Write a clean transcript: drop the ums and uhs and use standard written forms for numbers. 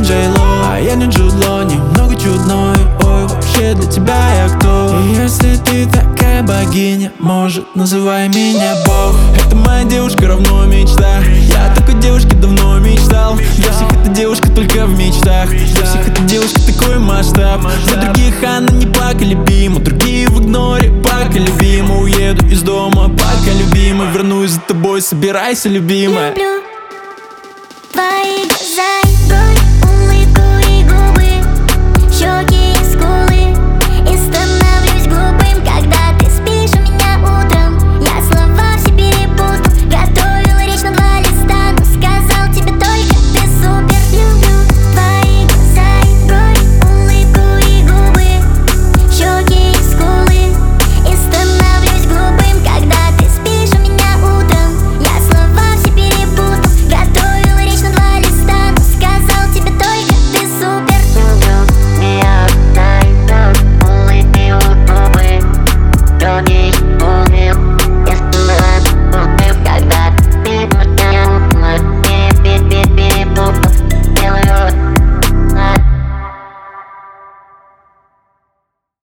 Джей Ло, а я не Джуд Лоу, немного чудной. Ой, вообще для тебя я кто? И если ты такая богиня, может, называй меня Бог. Это моя девушка, равно мечта. Я о такой девушке давно мечтал. Для всех эта девушка только в мечтах. Для всех эта девушка такой масштаб. Для других она не пока любима, другие в игноре пока любима. Уеду из дома пока любима, вернусь за тобой, собирайся, любимая. Люблю